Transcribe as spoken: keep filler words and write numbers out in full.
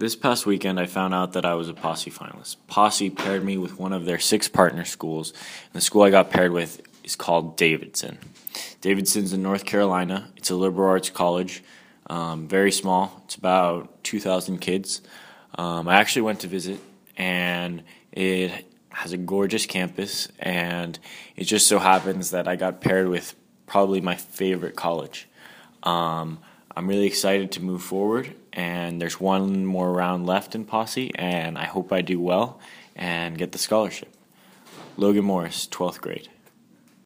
This past weekend, I found out that I was a Posse finalist. Posse paired me with one of their six partner schools, and the school I got paired with is called Davidson. Davidson's in North Carolina. It's a liberal arts college, um, very small. It's about two thousand kids. Um, I actually went to visit, and it has a gorgeous campus, and it just so happens that I got paired with probably my favorite college. Um, I'm really excited to move forward, and there's one more round left in Posse, and I hope I do well and get the scholarship. Logan Morris, twelfth grade.